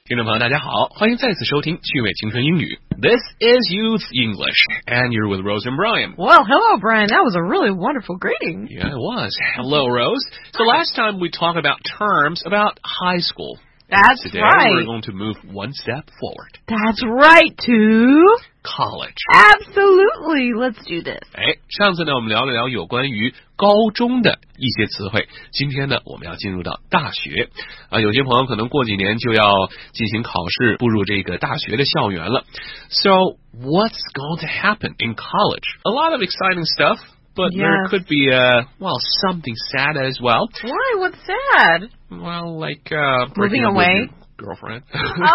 听众朋友，大家好，欢迎再次收听趣味青春英语。This is Youth English, and you're with Rose and Brian. Well, hello, Brian. That was a really wonderful greeting. Yeah, it was. Hello, Rose. So last time we talked about terms about high school. That's Today right. we're going to move one step forward. That's right, to College. Absolutely. Let's do this. 上次呢，我们聊了聊有关于高中的一些词汇。今天呢，我们要进入到大学。有些朋友可能过几年就要进行考试，步入这个大学的校园了。So, what's going to happen in college? A lot of exciting stuff, but there could be, something sad as well. Why? What's sad? Well, like, moving away. Girlfriend.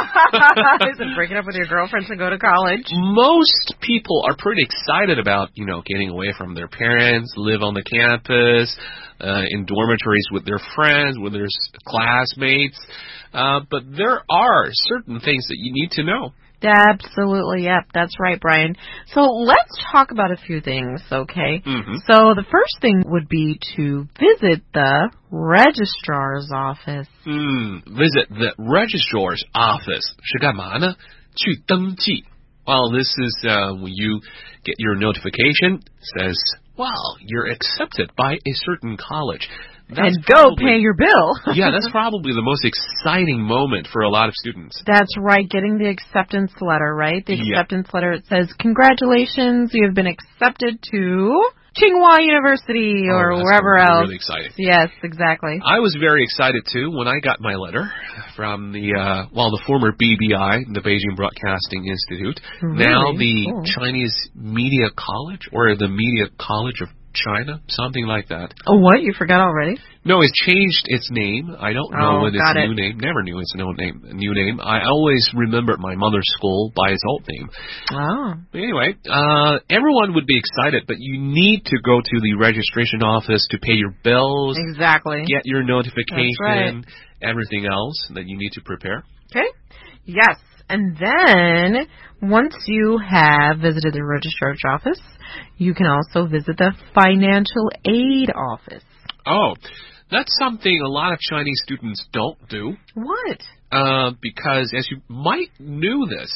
Is it breaking up with your girlfriend to go to college? Most people are pretty excited about, getting away from their parents, live on the campus, in dormitories with their friends, with their classmates. But there are certain things that you need to know. Absolutely, yep, that's right, Brian. So let's talk about a few things, okay? Mm-hmm. So the first thing would be to visit the registrar's office. Visit the registrar's office. 是干嘛呢？去登记. Well, this is when you get your notification, says, well, you're accepted by a certain college. And go pay your bill. Yeah, that's probably the most exciting moment for a lot of students. That's right, getting the acceptance letter, right? The acceptance letter, it says, congratulations, you have been accepted to Tsinghua University or wherever else. Really exciting. Yes, exactly. I was very excited, too, when I got my letter from the former BBI, the Beijing Broadcasting Institute, really? Now the Chinese Media College, or the Media College of China, something like that. Oh, what? You forgot already? No, it's changed its name. I don't know what its new name. Never knew its new name. I always remembered my mother's school by its old name. Oh. But anyway, everyone would be excited, but you need to go to the registration office to pay your bills. Exactly. Get your notification. That's right. Everything else that you need to prepare. Okay. Yes. And then, once you have visited the registrar's office, you can also visit the financial aid office. Oh, that's something a lot of Chinese students don't do. What? Because, as you might know this,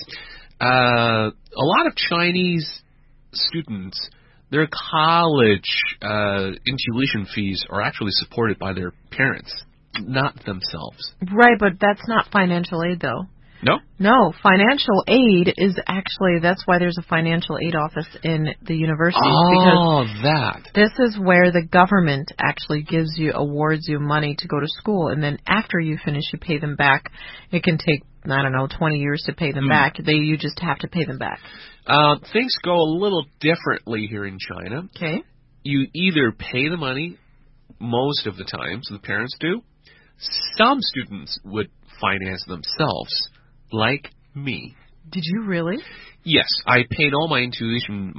a lot of Chinese students, their college tuition fees are actually supported by their parents, not themselves. Right, but that's not financial aid, though. No? No, financial aid is actually, that's why there's a financial aid office in the university. Oh, that. This is where the government actually awards you money to go to school, and then after you finish, you pay them back. It can take, 20 years to pay them back. You just have to pay them back. Things go a little differently here in China. Okay. You either pay the money most of the time, so the parents do. Some students would finance themselves. Like me. Did you really? Yes, I paid all my tuition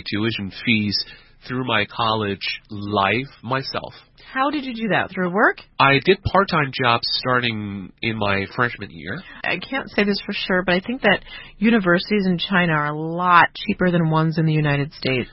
fees through my college life myself. How did you do that? Through work? I did part-time jobs starting in my freshman year. I can't say this for sure, but I think that universities in China are a lot cheaper than ones in the United States.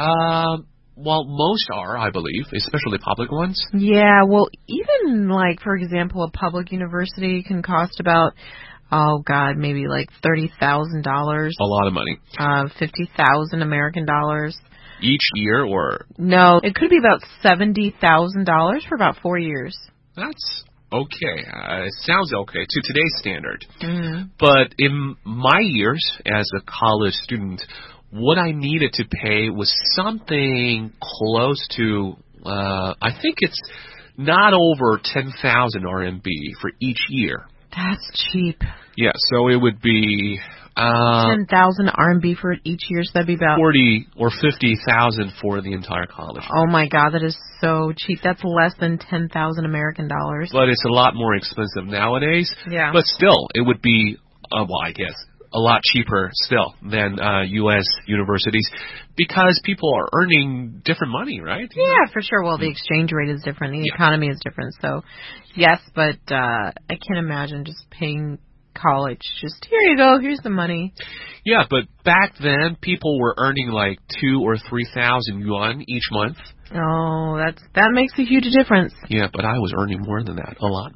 Well, most are, I believe, especially public ones. Yeah, well, even like, for example, a public university can cost about... Oh, God, maybe like $30,000. A lot of money. 50,000 American dollars. Each year, or? No, it could be about $70,000 for about 4 years. That's okay. It sounds okay to today's standard. Mm-hmm. But in my years as a college student, what I needed to pay was something close to, I think it's not over 10,000 RMB for each year. That's cheap. Yeah, so it would be 10,000 RMB for each year, so that'd be about 40 or 50,000 for the entire college. Oh my God, that is so cheap. That's less than 10,000 American dollars. But it's a lot more expensive nowadays. Yeah. But still, it would be, I guess, a lot cheaper still than U.S. universities because people are earning different money, right? Yeah, for sure. Well, the exchange rate is different. The economy is different. So, yes, but I can't imagine just paying college. Just, here you go, here's the money. Yeah, but back then, people were earning like 2,000 or 3,000 yuan each month. Oh, that makes a huge difference. Yeah, but I was earning more than that, a lot more.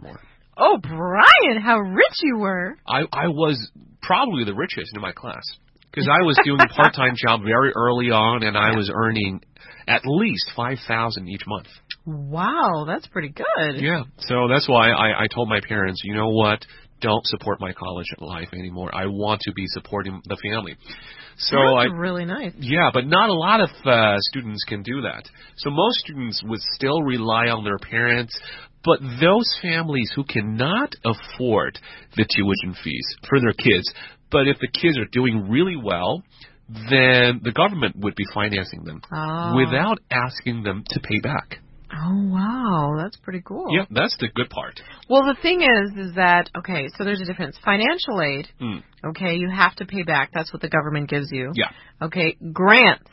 Oh, Brian, how rich you were. I was probably the richest in my class because I was doing a part-time job very early on, and I was earning at least $5,000 each month. Wow, that's pretty good. Yeah, so that's why I told my parents, you know what, don't support my college life anymore. I want to be supporting the family. So that's really nice. Yeah, but not a lot of students can do that. So most students would still rely on their parents, but those families who cannot afford the tuition fees for their kids, but if the kids are doing really well, then the government would be financing them without asking them to pay back. Oh, wow. That's pretty cool. Yeah, that's the good part. Well, the thing is that, okay, so there's a difference. Financial aid, okay, you have to pay back. That's what the government gives you. Yeah. Okay, grants,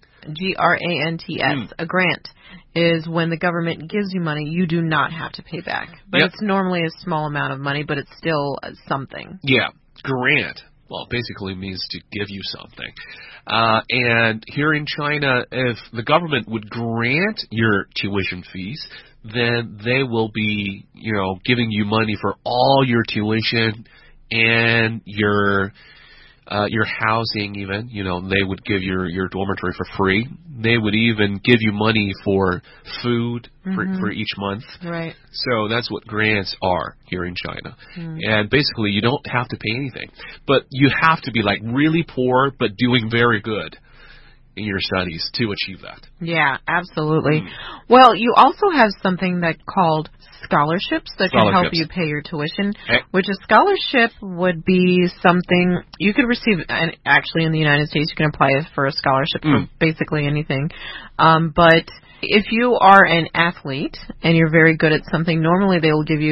Grants. A grant is when the government gives you money, you do not have to pay back. But it's normally a small amount of money, but it's still something. Yeah, grant. Well, basically means to give you something. And here in China, if the government would grant your tuition fees, then they will be, giving you money for all your tuition and your housing even. They would give your dormitory for free. They would even give you money for food for each month. Right. So that's what grants are here in China. And basically, you don't have to pay anything. But you have to be like really poor but doing very good in your studies to achieve that. Yeah, absolutely. Well, you also have something that called scholarships that can help you pay your tuition, which a scholarship would be something you could receive, and actually in the United States you can apply for a scholarship for basically anything. But if you are an athlete and you're very good at something, normally they'll give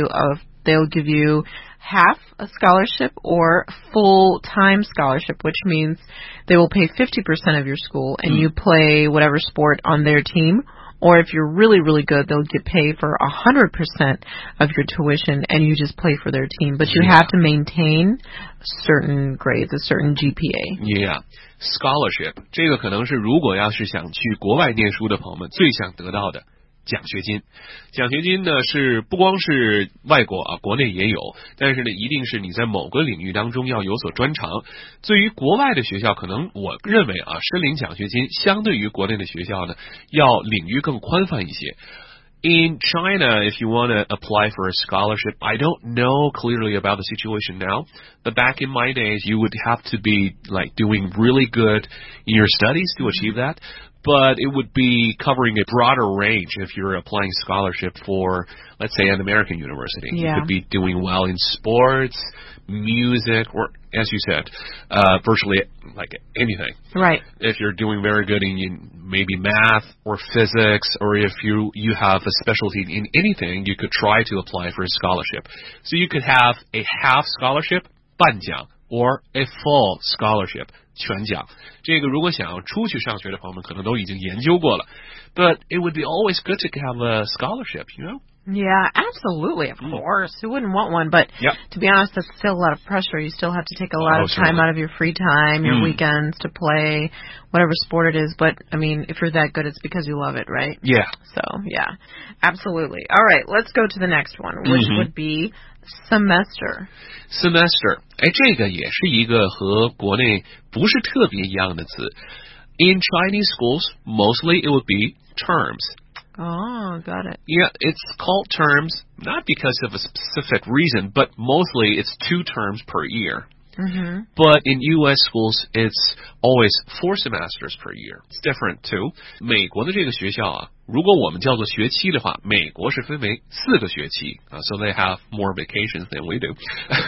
you half a scholarship or full-time scholarship, which means they will pay 50% of your school and you play whatever sport on their team. Or if you're really, really good, they'll get paid for 100% of your tuition and you just play for their team. But you have to maintain certain grades, a certain GPA. Yeah. Scholarship. 这个可能是如果要是想去国外念书的朋友们最想得到的奖学金。奖学金呢是不光是外国国内也有，但是呢一定是你在某个领域当中要有所专长。对于国外的学校，可能我认为申领奖学金相对于国内的学校呢要领域更宽泛一些。In China, if you want to apply for a scholarship, I don't know clearly about the situation now, but back in my days, you would have to be like doing really good in your studies to achieve that. But it would be covering a broader range if you're applying scholarship for, let's say, an American university. Yeah. You could be doing well in sports, music, or, as you said, virtually like anything. Right. If you're doing very good in maybe math or physics, or if you have a specialty in anything, you could try to apply for a scholarship. So you could have a half scholarship, 半奖, or a full scholarship, 全奖。这个如果想要出去上学的朋友们可能都已经研究过了。But it would be always good to have a scholarship, Yeah, absolutely, of course. Who wouldn't want one? But to be honest, that's still a lot of pressure. You still have to take a lot of time out of your free time, your weekends to play whatever sport it is. But, I mean, if you're that good, it's because you love it, right? Yeah. So, yeah, absolutely. All right, let's go to the next one, which would be semester. Semester. 这个也是一个和国内不是特别一样的词。In Chinese schools, mostly it would be terms. Oh, got it. Yeah, it's called terms, not because of a specific reason, but mostly it's 2 terms per year. But in U.S. schools, it's always 4 semesters per year. It's different too. 美国的这个学校如果我们叫做学期的话，美国是分为4个学期so they have more vacations than we do.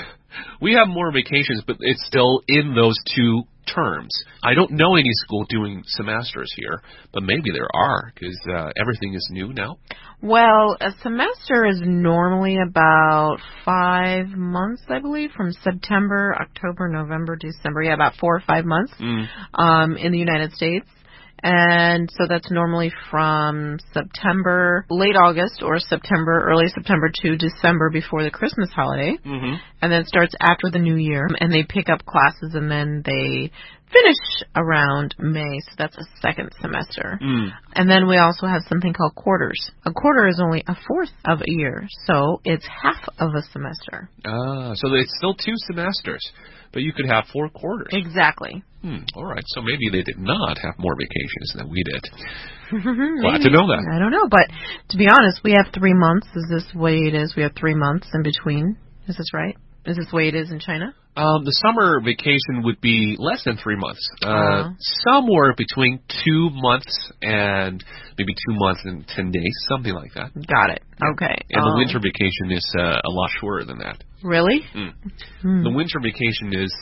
We have more vacations, but it's still in those 2 terms. I don't know any school doing semesters here, but maybe there are because everything is new now. Well, a semester is normally about 5 months, I believe, from September, October, November, December. Yeah, about 4 or 5 months in the United States. And so that's normally from September, late August or September, early September to December before the Christmas holiday. Mm-hmm. And then it starts after the New Year. And they pick up classes and then they finish around May. So that's a second semester. And then we also have something called quarters. A quarter is only a fourth of a year. So it's half of a semester. So it's still 2 semesters. But you could have 4 quarters. Exactly. All right. So maybe they did not have more vacations than we did. Glad to know that. I don't know. But to be honest, we have 3 months. Is this the way it is? We have 3 months in between. Is this right? Is this the way it is in China? The summer vacation would be less than 3 months. Somewhere between 2 months and maybe 2 months and 10 days, something like that. Got it. Okay. And the winter vacation is a lot shorter than that. Really? The winter vacation is,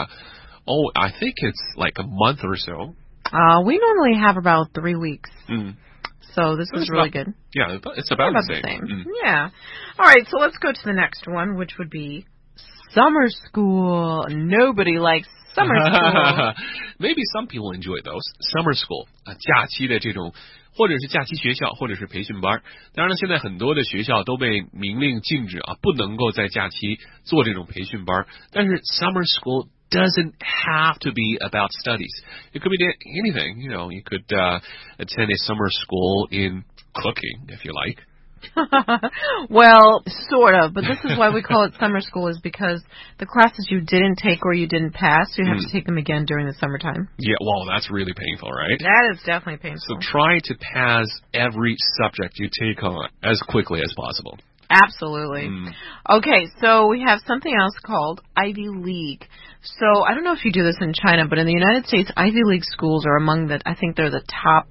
I think it's like a month or so. We normally have about 3 weeks. So this is really good. Yeah, it's about the same. Yeah. All right, so let's go to the next one, which would be summer school. Nobody likes summer school. Maybe some people enjoy those. Summer school. 假期的这种或者是假期学校，或者是培训班。当然了，现在很多的学校都被明令禁止不能够在假期做这种培训班。但是 summer school doesn't have to be about studies. It could be anything. You know, you could attend a summer school in cooking, if you like. Well, sort of, but this is why we call it summer school, is because the classes you didn't take or you didn't pass, you have to take them again during the summertime. Yeah, well, that's really painful, right? That is definitely painful. So try to pass every subject you take on as quickly as possible. Absolutely. Okay, so we have something else called Ivy League. So I don't know if you do this in China, but in the United States, Ivy League schools are among the, I think they're the top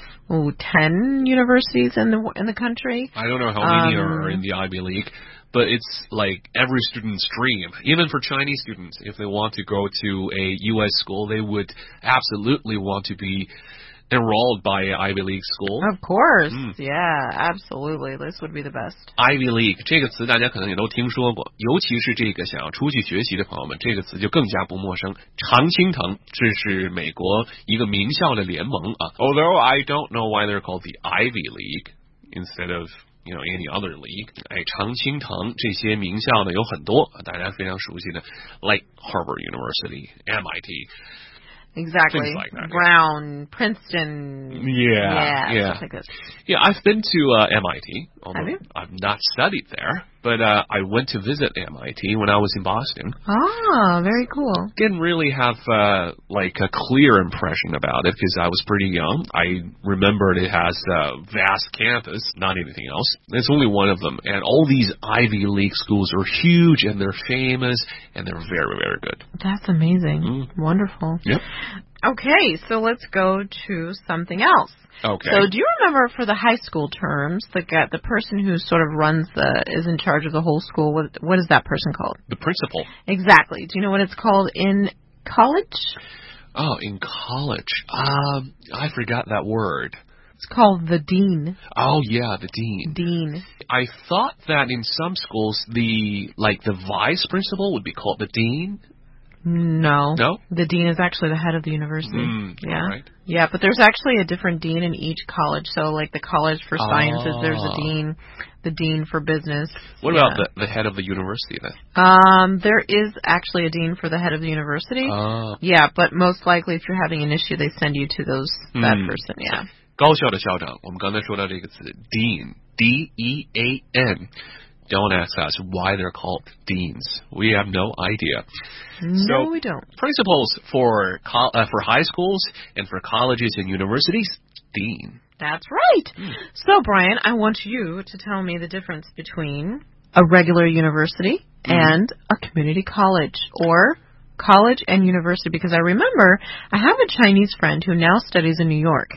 10 universities in the country. I don't know how many are in the Ivy League, but it's like every student's dream. Even for Chinese students, if they want to go to a U.S. school, they would absolutely want to be enrolled by an Ivy League school. Of course. Yeah, absolutely. This would be the best. Ivy League 这个词大家可能也都听说过，尤其是这个想要出去学习的朋友们，这个词就更加不陌生。常青藤，这是美国一个名校的联盟啊。Although I don't know why they're called the Ivy League instead of any other league. 常青藤这些名校呢有很多，大家非常熟悉的 ，like Harvard University, MIT.Exactly. Like that, Brown, Princeton. Yeah. Like this. Yeah, I've been to MIT. Have you? I've not studied there, but I went to visit MIT when I was in Boston. Ah, very cool. Didn't really have like a clear impression about it because I was pretty young. I remembered it has a vast campus, not anything else. It's only one of them, and all these Ivy League schools are huge and they're famous and they're very, very good. That's amazing. Wonderful. Yep. Okay, so let's go to something else. Okay. So do you remember for the high school terms, the person who sort of is in charge of the whole school, what is that person called? The principal. Exactly. Do you know what it's called in college? Oh, in college. I forgot that word. It's called the dean. Oh, yeah, the dean. Dean. I thought that in some schools, the vice principal would be called the dean. No. No? The dean is actually the head of the university. Yeah. All right. Yeah, but there's actually a different dean in each college. So, like the college for sciences, there's a dean. The dean for business. What about the head of the university then? There is actually a dean for the head of the university. Oh. Yeah, but most likely if you're having an issue, they send you to that person. Yeah. 高校的校长，我们刚才说到这个词 dean, D-E-A-N. Don't ask us why they're called deans. We have no idea. No, we don't. Principals for high schools and for colleges and universities, dean. That's right. So, Brian, I want you to tell me the difference between a regular university and a community college, or college and university, because I remember I have a Chinese friend who now studies in New York,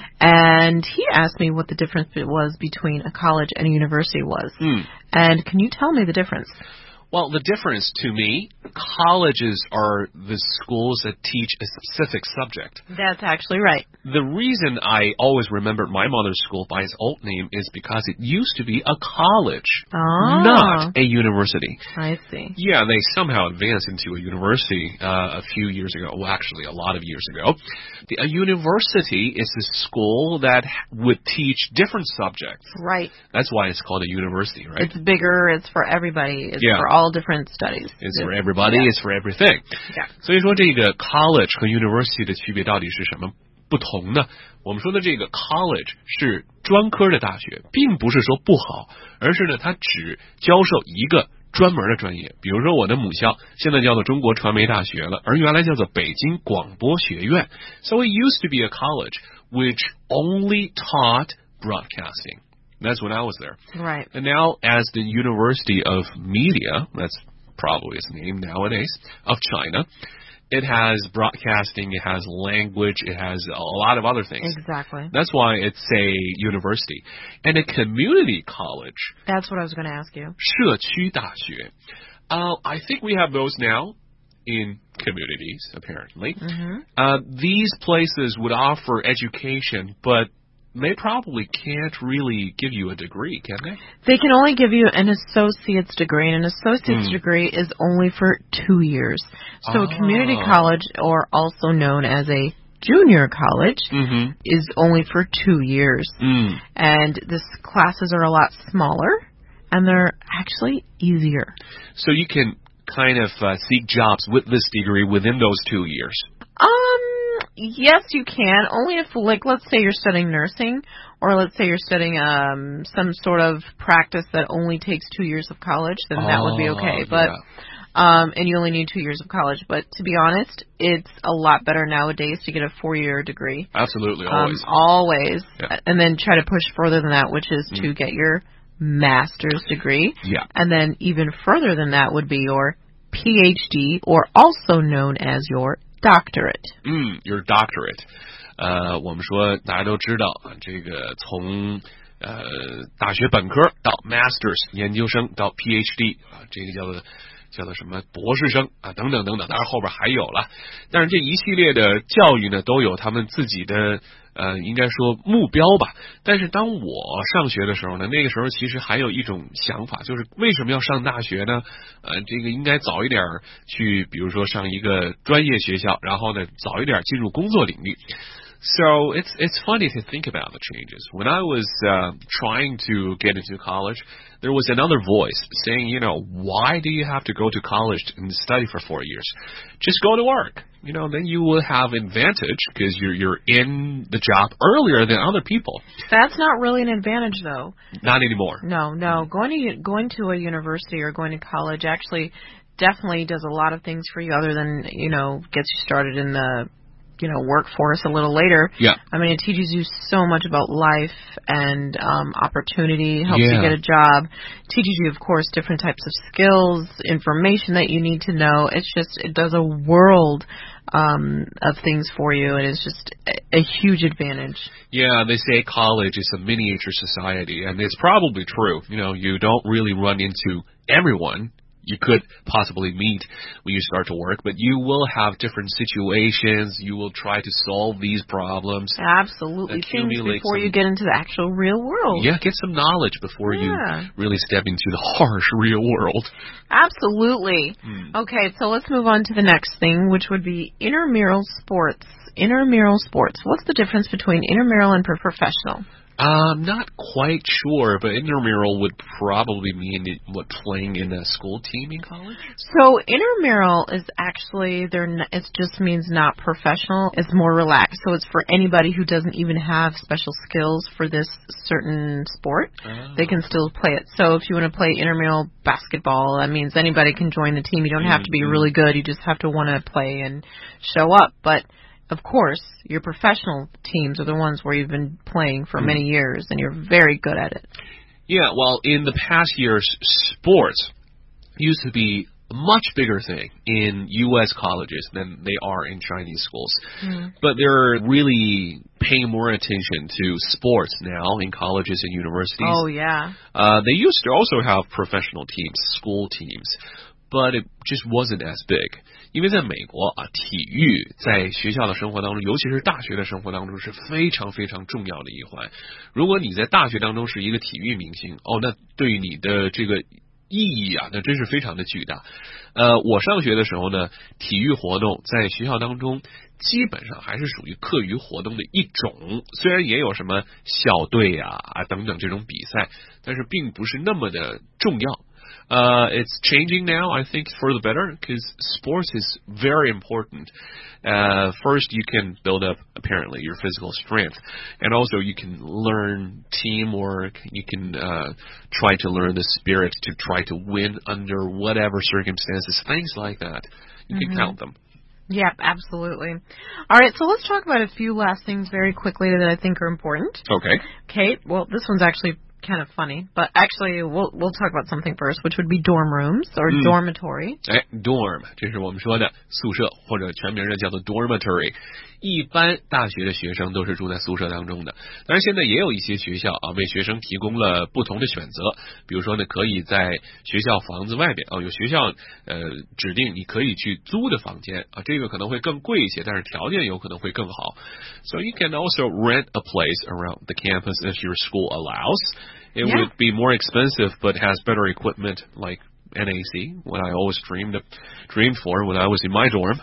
and he asked me what the difference was between a college and a university was. And can you tell me the difference? Well, the difference to me, colleges are the schools that teach a specific subject. That's actually right. The reason I always remembered my mother's school by its old name is because it used to be a college, not a university. I see. Yeah, they somehow advanced into a university a few years ago. Well, actually, a lot of years ago. A university is a school that would teach different subjects. Right. That's why it's called a university, right? It's bigger. It's for everybody. It's for all different studies. It's for everybody. It's for everything. Yeah. 所以说这个 college 和 university 的区别到底是什么不同呢？我们说的这个 college 是专科的大学，并不是说不好，而是呢它只教授一个专门的专业。比如说我的母校现在叫做中国传媒大学了，而原来叫做北京广播学院。So it used to be a college which only taught broadcasting. That's when I was there. Right. And now as the University of Media, that's probably its name nowadays, of China, it has broadcasting, it has language, it has a lot of other things. Exactly. That's why it's a university. And a community college. That's what I was going to ask you. 社区大学. I think we have those now in communities, apparently. These places would offer education, but they probably can't really give you a degree, can they? They can only give you an associate's degree, and an associate's degree is only for 2 years. So a community college, or also known as a junior college, is only for 2 years. And the classes are a lot smaller, and they're actually easier. So you can kind of seek jobs with this degree within those 2 years. Yes, you can. Only if, like, let's say you're studying nursing, or let's say you're studying some sort of practice that only takes 2 years of college, then that would be okay. But and you only need 2 years of college. But to be honest, it's a lot better nowadays to get a 4-year degree. Absolutely, always. Always. Yeah. And then try to push further than that, which is to get your master's degree. Yeah. And then even further than that would be your PhD, or also known as your doctorate. Your doctorate. 我们说大家都知道这个从大学本科到 Masters 研究生到 PhD 这个叫做什么博士生等等等等，当然后边还有了。但是这一系列的教育呢，都有他们自己的应该说目标吧。但是当我上学的时候呢，那个时候其实还有一种想法，就是为什么要上大学呢？这个应该早一点去，比如说上一个专业学校，然后呢早一点进入工作领域。So it's funny to think about the changes. When I was trying to get into college, there was another voice saying, why do you have to go to college and study for 4 years? Just go to work. Then you will have advantage because you're in the job earlier than other people. That's not really an advantage, though. Not anymore. No. Going to a university or going to college actually definitely does a lot of things for you other than, gets you started in the workforce a little later. Yeah. I mean, it teaches you so much about life and opportunity, helps you get a job, teaches you, of course, different types of skills, information that you need to know. It does a world of things for you, and it's just a huge advantage. Yeah, they say college is a miniature society, and it's probably true. You don't really run into everyone you could possibly meet when you start to work, but you will have different situations. You will try to solve these problems. Absolutely. Things before you get into the actual real world. Yeah, get some knowledge before you really step into the harsh real world. Absolutely. Okay, so let's move on to the next thing, which would be intramural sports. Intramural sports. What's the difference between intramural and professional? I'm not quite sure, but intramural would probably mean playing in a school team in college? So intramural is actually, it just means not professional. It's more relaxed. So it's for anybody who doesn't even have special skills for this certain sport. They can still play it. So if you want to play intramural basketball, that means anybody can join the team. You don't have to be really good. You just have to want to play and show up. But of course, your professional teams are the ones where you've been playing for many years, and you're very good at it. Yeah, well, in the past years, sports used to be much bigger thing in U.S. colleges than they are in Chinese schools. But they're really paying more attention to sports now in colleges and universities. Oh, yeah. They used to also have professional teams, school teams, but it just wasn't as big. 因为在美国啊，体育在学校的生活当中，尤其是大学的生活当中是非常非常重要的一环。如果你在大学当中是一个体育明星，那对于你的这个意义啊，那真是非常的巨大。我上学的时候呢，体育活动在学校当中基本上还是属于课余活动的一种，虽然也有什么校队啊等等这种比赛，但是并不是那么的重要。It's changing now, I think, for the better, because sports is very important. First, you can build up, apparently, your physical strength. And also, you can learn teamwork. You can try to learn the spirit to try to win under whatever circumstances, things like that. You can count them. Yep, absolutely. All right, so let's talk about a few last things very quickly that I think are important. Okay. Kate, well, this one's actually kind of funny, but actually we'll talk about something first, which would be dorm rooms or dormitory. Dorm 这是我们说的宿舍，或者全名的叫做 dormitory。一般大学的学生都是住在宿舍当中的，当然现在也有一些学校啊为学生提供了不同的选择，比如说呢可以在学校房子外边有学校指定你可以去租的房间啊，这个可能会更贵一些，但是条件有可能会更好。So you can also rent a place around the campus if your school allows. It would be more expensive, but has better equipment like NAC, what I always dreamed for when I was in my dorm.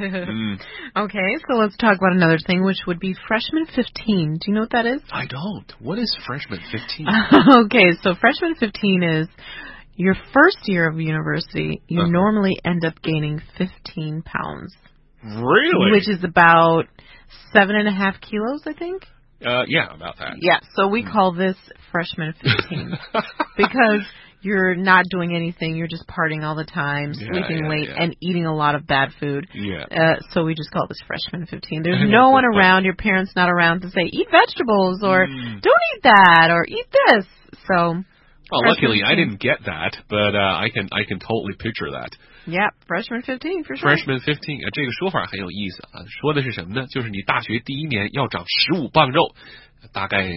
Okay, so let's talk about another thing, which would be freshman 15. Do you know what that is? I don't. What is freshman 15? Okay, so freshman 15 is your first year of university. You normally end up gaining 15 pounds. Really? Which is about 7.5 kilos, I think. Yeah, about that. Yeah, so we call this freshman 15 because you're not doing anything. You're just partying all the time, sleeping late, and eating a lot of bad food. Yeah. So we just call this freshman 15. There's no one around, your parents not around to say, eat vegetables, or don't eat that, or eat this. So... Well, luckily, I didn't get that, but I can totally picture that. Yeah, freshman 15 for sure. Freshman 15，这个说法很有意思啊。说的是什么呢？就是你大学第一年要长15磅肉，大概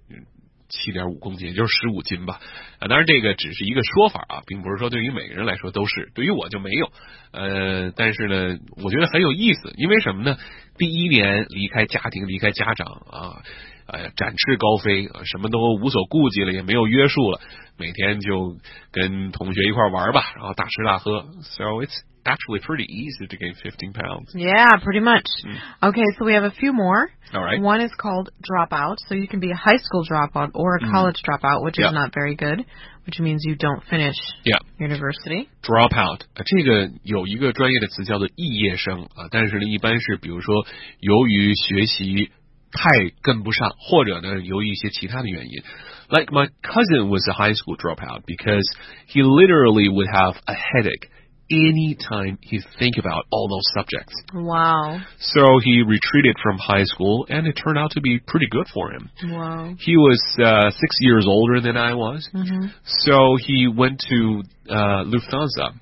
7.5公斤，也就是15斤吧。当然这个只是一个说法啊，并不是说对于每个人来说都是，对于我就没有。但是呢，我觉得很有意思，因为什么呢？第一年离开家庭，离开家长啊。展翅高飞，什么都无所顾忌了，也没有约束了，每天就跟同学一块玩吧，然后大吃大喝。So it's actually pretty easy to gain 15 pounds. Yeah, pretty much. Okay, so we have a few more. All right. One is called dropout. So you can be a high school dropout or a college dropout, which is not very good, which means you don't finish university. Dropout 这个有一个专业的词叫做肄业生啊，但是呢，一般是比如说由于学习太跟不上，或者呢由于一些其他的原因。Like my cousin was a high school dropout because he literally would have a headache any time he think about all those subjects. Wow. So he retreated from high school, and it turned out to be pretty good for him. Wow. He was 6 years older than I was, so he went to Lufthansa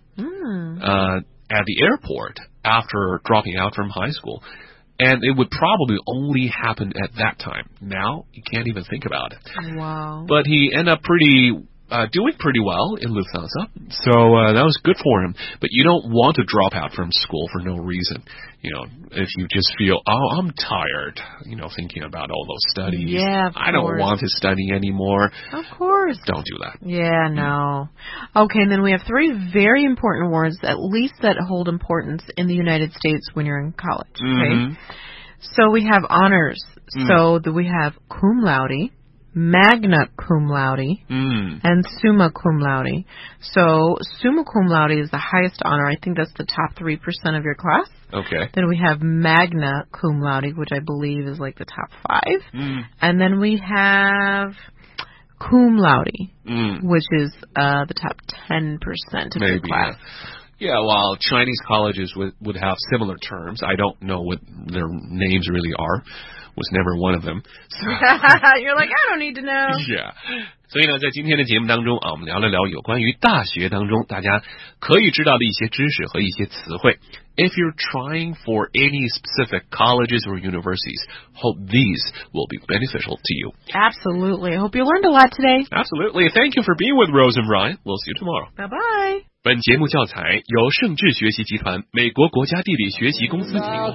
at the airport after dropping out from high school. And it would probably only happen at that time. Now, you can't even think about it. Wow. But he ended up doing pretty well in Lufthansa, so that was good for him. But you don't want to drop out from school for no reason. You know, if you just feel, oh, I'm tired, you know, thinking about all those studies. Yeah, of course. I don't want to study anymore. Of course. Don't do that. Yeah, no. Okay, and then we have 3 very important words, at least that hold importance in the United States when you're in college. Okay? So we have honors. So we have cum laude, magna cum laude, and summa cum laude. So summa cum laude is the highest honor. I think that's the top 3% of your class. Okay. Then we have magna cum laude, which I believe is like the top 5. And then we have cum laude, which is the top 10% of your class. Yeah, while Chinese colleges would have similar terms. I don't know what their names really are. was never one of them. You're like, I don't need to know. Yeah. 所以呢，在今天的节目当中啊，我们聊了聊有关于大学当中大家可以知道的一些知识和一些词汇。If you're trying for any specific colleges or universities, hope these will be beneficial to you. Absolutely. I hope you learned a lot today. Absolutely. Thank you for being with Rose and Ryan. We'll see you tomorrow. Bye-bye. 本节目教材由盛智学习集团美国国家地理学习公司提供。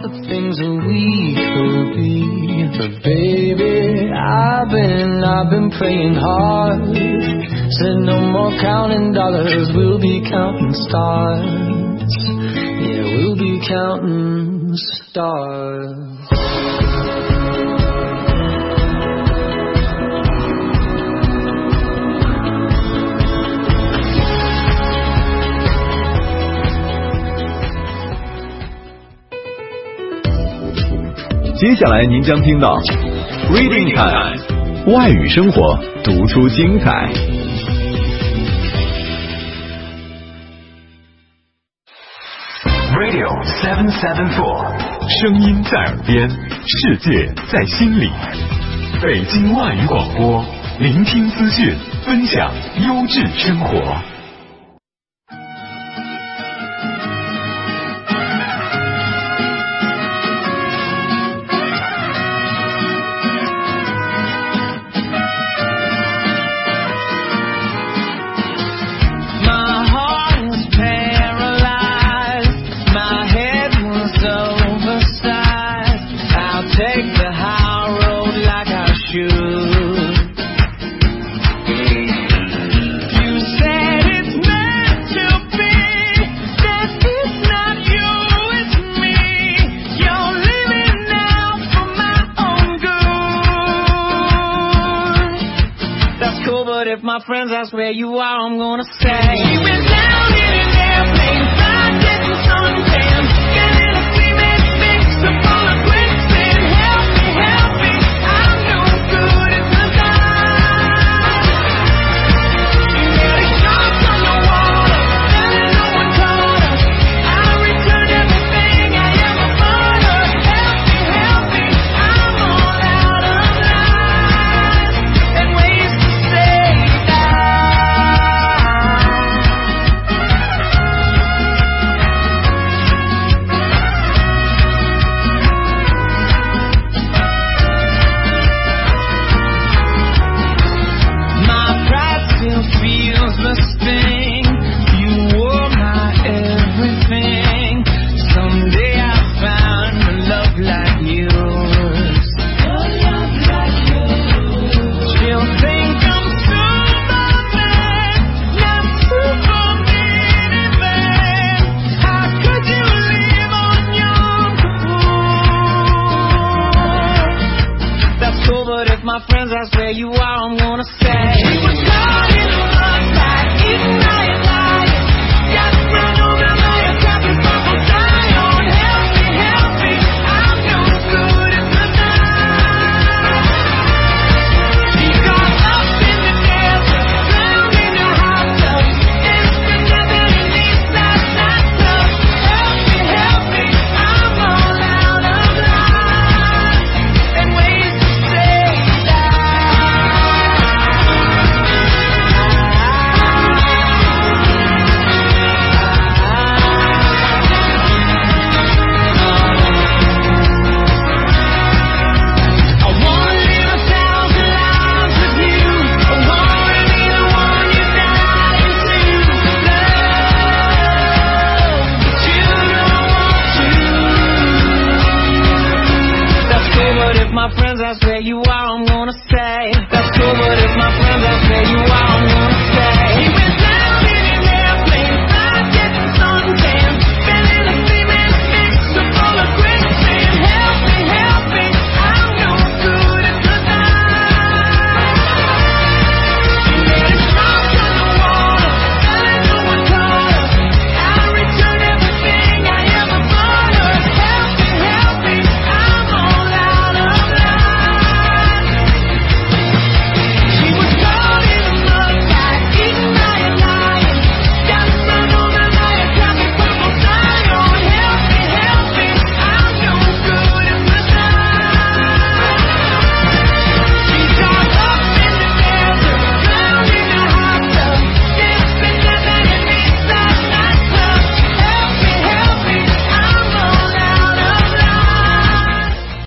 I've been praying hard. Said no more counting dollars, we'll be counting stars. Yeah, we'll be counting stars. .接下来您将听到 Reading Time 外语生活读出精彩。 Radio 774声音在耳边，世界在心里。北京外语广播，聆听资讯，分享优质生活。 My friends, that's where you are, I'm gonna say. We went down in an airplane, flying getting suntan, getting a cement mix full of quicksand. Help me, I'm no good at the dive. Getting sharks on the water, and no one caught us. I returned everything I ever bought us. Help me, I'm all out of lies and ways to say. My friends, that's where you are, I'm gonna say. We were caught in a run back, eating lion. Got run over by a traffic bubble zion. Help me, I'm no good at the night. She got up in the desert, drowned in a hot tub. Instant nothing in these nights, not tough. Help me, I'm all out of lies and ways to say. My friends, that's where you are.